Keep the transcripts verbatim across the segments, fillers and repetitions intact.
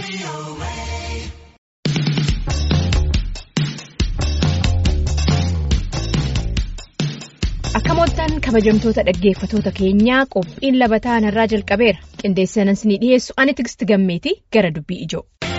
Akkamoottan kabajamtoota dhaggeeffatoota keenyaa qophiin labataa narraa jalqabeera. Qindeessanas ni dhiyeessu ani Tigist Gammeetii gara dubbii ijoo.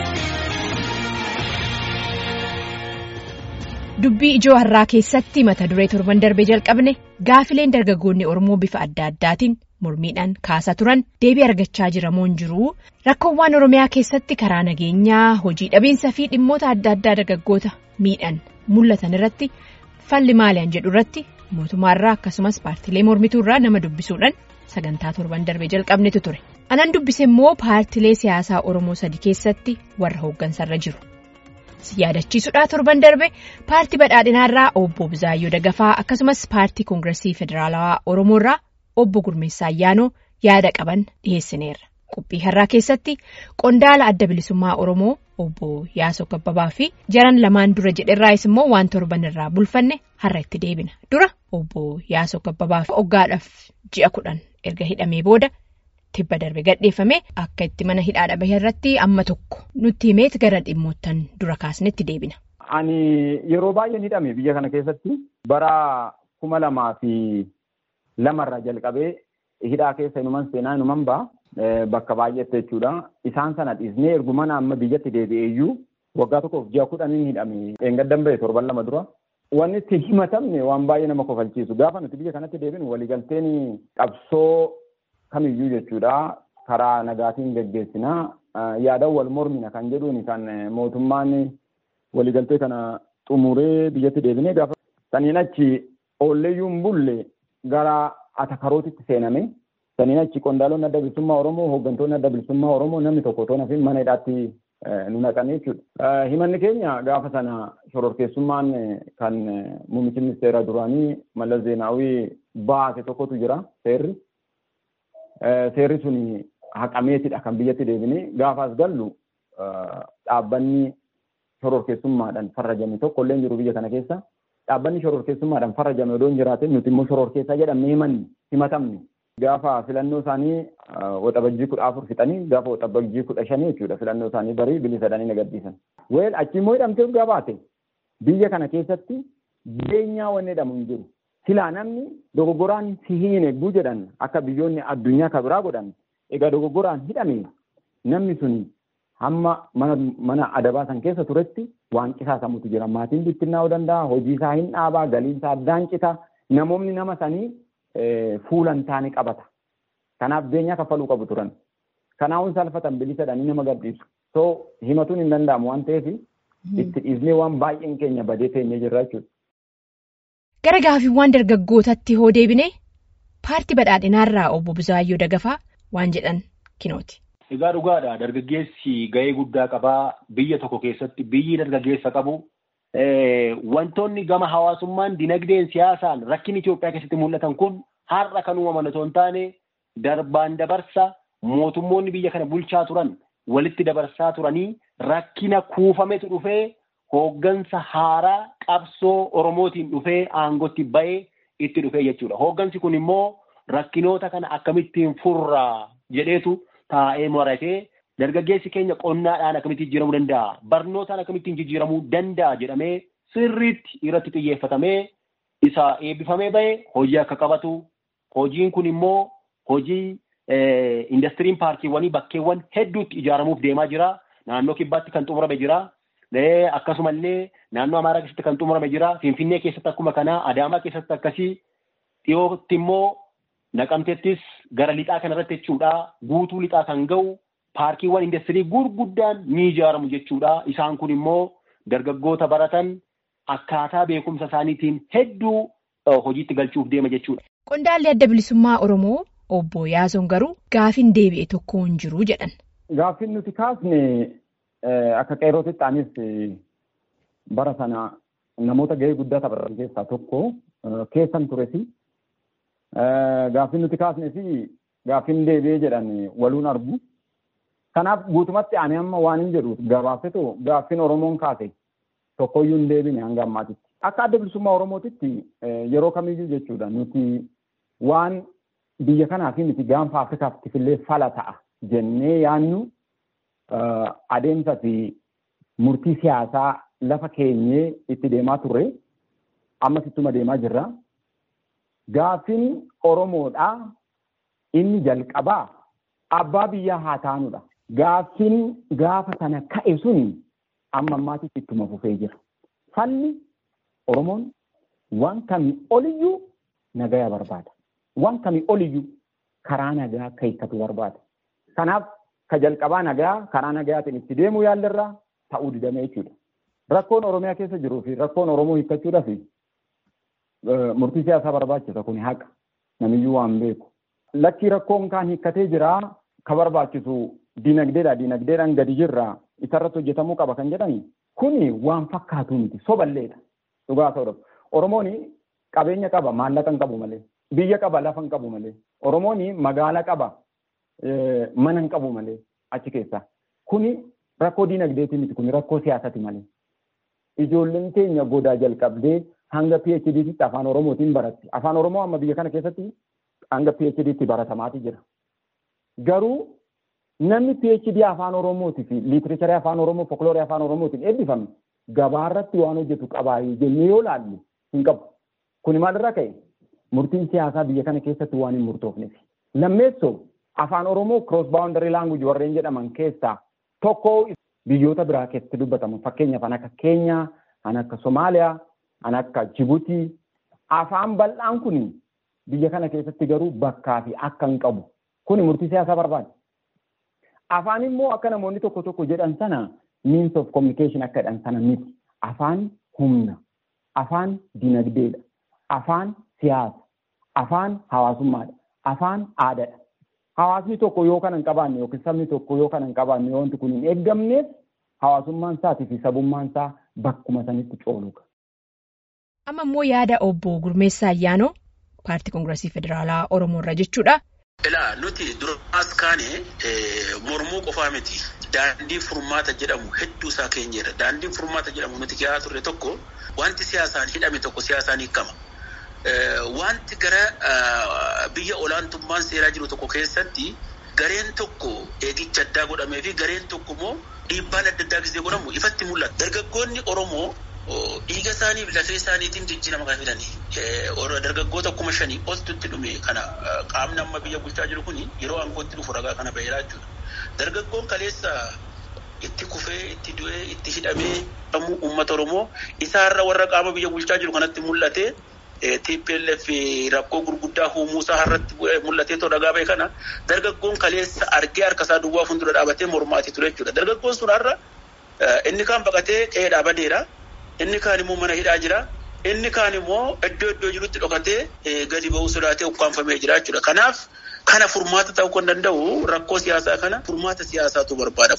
Dubbii ijoo har'aa keessatti mata duree torban darbee jalqabne gaafileen dargaggoonni Oromoo bifa adda addaatiin mormiidhaan kaasaa turan deebii argachaa jiramoon jiru. Rakkoowwan Oromiyaa keessatti karaa nageenyaa, hojii dhabiinsa fi dhimmoota adda addaa dargaggoota miidhan mul'atan irratti falli maaliyan jedhu irratti. Mootummaarraa akkasumas paartilee mormituurraa nama dubbisuudhaan sagantaa torban darbee jalqabnetu ture. Anan dubbise immoo paartilee siyaasaa Oromoo sadii keessatti warra hooggansarra jiru. Si yaadachiisuudhaa torban darbe paartii badhaadhinaarraa obbo Bizaayyoo Dagafaa akkasumas paartii koongiresii federaalawaa Oromoorraa obbo Gurmeessaa Ayyaanoo yaada qaban dhiyeessineerra. Qophii har'aa keessatti qondaala adda bilisummaa Oromoo obbo Yaasoo Kabbabaa fi jaran lamaan dura jedherraayis immoo waan torban irraa bulfanne har'a itti deebina. Dura obbo Yaasoo Kabbabaa fi hoggaadhaaf ji'a kudhan erga hidhamee booda tibba darbe gadheeffame akka itti mana hidhaadha bahe irratti amma tokko nutti himeet gara dhimmoottan dura kaasnetti deebina. Ani yeroo baay'een hidhame biyya kana keessatti bara kuma lamaa fi lamarraa jalqabee hidhaa keessa inuman seenaa inuman ba'a. Bakka baay'eetti jechuudha. Isaan sana dhiisnee ergumana amma biyyatti deebi'eeyyuu waggaa tokkoof ji'a kudhaniin hidhame. Eengaddan ba'e torban lama dura. Wanni itti himatamne waan baay'ee nama kofalchiisu. Gaafa nuti biyya kanatti deebinu waliigalteen qabsoo kamiyyuu jechuudha. Karaa nagaatiin geggeessinaa. Yaada wal mormina kan jedhuun kan mootummaan waliigaltee kana xumuree biyyatti deebinee gaafa saniin achi oolleeyyuu hin bulle gara atakarootitti seename. Saniin achi qondaalonni adda bilisummaa Oromoo, hooggantoonni adda bilisummaa Oromoo namni tokko otoo nafiin mana hidhaatti nu naqanii jechuudha. Himanni keenya gaafa sana shororkeessummaan kan muummichi ministeera duraanii Mallas Zeenaawii baase tokkotu jira seerri. Seerri suni haqameetidha kan biyyatti deebinee gaafaas gallu dhaabbanni shororkeessummaadhaan farrajame tokko illee jiru biyya kana keessa. Dhaabbanni shororkeessummaadhaan farrajame odoo hin jiraatin nuti immoo shororkeessaa jedhamne himanni himatamne. Gaafa filannoo isaanii waxabajjii kudha afur fixanii gaafa waxabajjii kudha shanii jechuudha filannoo isaanii barii bilisadhanii nagaddiisan. Weel achi immoo hidhamtee gaafaate biyya kana keessatti beenyaa wanni jedhamu hin jiru. Silaa namni dogoggoraan si hin eegguu jedhan akka biyyoonni addunyaa kan biraa godhan egaa dogoggoraan hidhame namni suni hamma mana mana adabaa san keessa turetti waan qisaasamutu jira. Maatiin bittinnaa'uu danda'a, hojii isaa hin dhaabaa, galiin isaa addaan cita, namoonni nama sanii fuulan taane qabata. Kanaaf beenyaa kaffaluu qabu turan. Kanaafuu salphatan bilisadhanii nama gadhiisu. So himatuun hin danda'amu waan ta'eef itti dhiisnee waan baay'een keenya badee teenyee jirra jechuudha. Gara gaafiiwwan dargaggootatti hoo deebine paartii badhaadhinaarraa obbo Bizaayyoo Dagafaa waan jedhan kinooti. Egaa dhugaadha dargaggeessi gahee guddaa qabaa biyya tokko keessatti biyyi dargaggeessa qabu. Wantoonni gama hawaasummaan dinagdeen siyaasaan rakkin Itoophiyaa keessatti mul'atan kun har'a kan uumaman otoo hin taane darbaan dabarsa mootummoonni biyya kana bulchaa turan walitti dabarsaa turanii rakkina kuufametu dhufee hooggansa haaraa qabsoo Oromootiin dhufee aangootti bahee itti dhufee jechuudha. Hooggansi kun immoo rakkinoota kana akkamittiin furraa jedheetu taa'ee maratee. Dargaggeessi keenya qonnaadhaan akkamittiin jijjiiramuu danda'a? Barnootaan akkamittiin jijjiiramuu danda'a jedhamee sirriitti irratti xiyyeeffatamee isa eebbifamee bahe hojii akka qabatu. Hojiin kun immoo hojii indastiriin paarkiiwwanii bakkeewwan hedduutti ijaaramuuf deemaa jira. Naannoo kibbaatti kan xumurame jira. Akkasumallee naannoo Amaaraa keessatti kan xumurame jira. Finfinnee keessatti akkuma kanaa, Adaamaa keessatti akkasii dhiyootti immoo Naqamteettis gara lixaa kanarratti jechuudha. Guutuu lixaa kan ga'u. Paarkiiwwan industirii gurguddaan ni ijaaramu jechuudha. Isaan kun immoo dargaggoota baratan akkaataa beekumsa isaaniitiin hedduu hojiitti galchuuf deema jechuudha. Qondaalli adda bilisummaa Oromoo obbo Yaasoon garuu gaafin deebi'e tokko hin jiru jedhan. Gaafin nuti kaasne akka qeerrootitti anis bara sana namoota gahee guddaa taphatan keessaa tokko keessan turesi. Gaafin nuti kaasne fi gaafin deebi'ee jedhan waluun argu. Kanaaf guutumatti ani amma waan hin jedhu gabaabsitu gaaffin Oromoon kaase tokkoyyuu hin deebine hanga ammaatitti. Akka adda bilisummaa Oromootitti yeroo kamiyyuu jechuudha nuti waan biyya kanaa fi miti gaanfa Afrikaatti fillee fala ta'a jennee yaannu adeemsa fi murtii siyaasaa lafa keenyee itti deemaa turre ammas ittuma deemaa jirra. Gaaffiin Oromoodhaa inni jalqabaa abbaa biyyaa haa taanudha. Gaaffiin gaafa sana ka'e sun amma ammaatitti ittuma fufee jira. Falli Oromoon waan kamii oliyyuu nagaya barbaada. Waan kamii oliyyuu karaa nagaa akka hiikkatu barbaada. Kanaaf ka jalqabaa nagaa karaa nagayaatiin itti deemuu yaallarraa ta'uu didame jechuudha. Rakkoon Oromiyaa keessa jiruu fi rakkoon Oromoo hiikkachuudhaaf murtii siyaasaa barbaachisa kun haqa namiyyuu waan beeku. Lakkii rakkoon kaan hiikkatee jira ka barbaachisu dinagdeedha. Dinagdeedhaan gadi jirra isarratti hojjetamuu qaba kan jedhani kuni waan fakkaatu miti soballeedha. Dhugaa ta'udha. Oromoon qabeenya qaba maallaqa hin qabu malee. Biyya qaba lafa hin qabu malee. Oromoon magaala qaba mana hin qabu malee achi keessa. Kuni rakkoo dinagdeetii miti kuni rakkoo siyaasati malee. Ijoolleen keenya godaa jalqabdee hanga P H D'tti afaan Oromootiin baratti. Afaan Oromoo amma biyya kana keessatti hanga P H D'tti baratamaati jira. Garuu namni P H D afaan Oromootii fi liitiracharii afaan Oromoo folkloorii afaan Oromootiin eebbifame gabaarratti waan hojjetu qabaayi jennee yoo laallu hin qabu. Kuni maalirraa ka'e? Murtiin siyaasaa biyya kana keessatti waan hin murtoofneef. Lammeessoo afaan Oromoo cross boundary language warreen jedhaman keessaa tokko biyyoota biraa keessatti dubbatamu. Fakkeenyaaf kan akka Keenyaa, kan akka Somaaliyaa, kan akka Jibuutii. Afaan bal'aan kun biyya kana keessatti garuu bakkaa fi akka hin qabu. Kuni murtii siyaasaa barbaada. Afaan immoo akka namoonni tokko tokko jedhan sana means of communication akka jedhan sana miti. Afaan humna, afaan dinagdeedha, afaan siyaasa, afaan hawaasummaadha, afaan aadaadha. Hawaasni tokko yoo kana hin qabaanne yookiin sabni tokko yoo kana hin qabaanne wanti kun hin eeggamneef hawaasummaan isaatii fi sabummaan isaa bakkuma sanitti cooluudha. Amma immoo yaada obbo Gurmeessaa Ayyaanoo paartii Koongireesii Federaalaa Oromoo irra jechuudha. Ilaa nuti duraas kaane mormuu qofaa miti. Daandii furmaata jedhamu hedduu isaa keenyerra. Daandiin furmaata jedhamu nuti kiyyaa turre tokko wanti siyaasaan hidhame tokko siyaasaan hiikama. Wanti gara biyya olaantummaan seeraa jiru tokko keessatti gareen tokko eegicha addaa godhamee fi gareen tokko immoo dhiibbaan adda addaa gisee godhamu ifatti mul'ata. Dargaggoonni Oromoo dhiiga isaanii fi lafee isaaniitiin jijjiirama kan fidanii dargaggoota kuma shanii oltutti dhume kana qaamni amma biyya bulchaa jiru kun yeroo aangootti dhufu ragaa kana baheeraa jechuudha. Dargaggoon kaleessa itti kufee itti du'ee itti hidhamee sammuu uummata Oromoo isaarra warra qaama biyya bulchaa jiru kanatti mul'ate T P L F rakkoo gurguddaa uumuusaa har'atti mul'atee too ragaa bahe kana dargaggoon kaleessa argee harkasaa duwwaa fuuldura dhaabatee mormaatii ture jechuudha. Dargaggoon sun har'a inni kaan baqatee qe'ee dhaabadeera. Inni kaan immoo mana hidhaa jira. Inni kaan immoo iddoo iddoo jirutti dhokatee gadi ba'uu sodaatee ukkaanfamee jira jechuudha. Kanaaf kana furmaata ta'uu kan danda'u rakkoo siyaasaa kana furmaata siyaasaatu barbaada.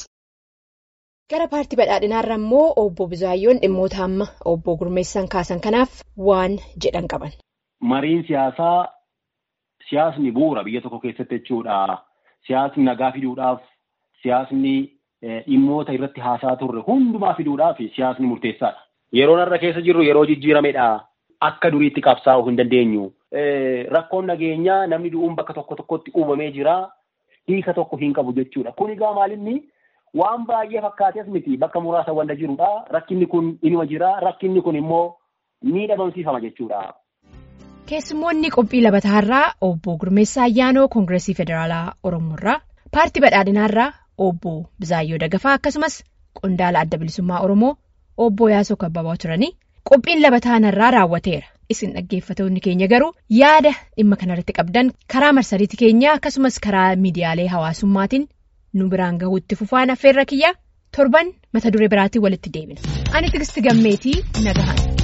Gara paartii badhaadhinaarra immoo obbo Buzaayyoon dhimmoota amma obbo Gurmeessaan kaasan kanaaf waan jedhan qaban. Mariin siyaasaa siyaasni bu'uura biyya tokko keessatti jechuudha. Siyaasni nagaa fiduudhaaf siyaasni dhimmoota irratti haasaa turre hundumaa fiduudhaaf siyaasni murteessaadha. Yeroo narra keessa jirru yeroo jijjiiramedha. Akka duriitti qabsaa'uu hin dandeenyu. Rakkoon nageenyaa namni du'uun bakka tokko tokkotti uumamee jira. Hiika tokko hin qabu jechuudha. Kun egaa maalinni waan baay'ee fakkaatees miti bakka muraasa wanta jirudha. Rakkinni kun inuma jira. Rakkinni kun immoo ni dhabamsiifama jechuudha. Keessummoonni qophii labataarraa obbo Gurmeessaa Ayyaanoo Koongireesii Federaalaa Oromoorraa, paartii badhaadhinaarraa obbo Buzaayyoo Dagafaa akkasumas qondaala adda bilisummaa Oromoo obbo Yaasoo Kabbabaa turanii qophiin labataanarraa raawwateera. Isin dhaggeeffatoonni keenya garuu yaada dhimma kanarratti qabdan karaa marsariitii keenyaa akkasumas karaa miidiyaalee hawaasummaatiin nu biraan gahuutti fufaan affeerra kiyyaa torban mata duree biraatiin walitti deebina. Ani Tigisti Gammeetii nagahan.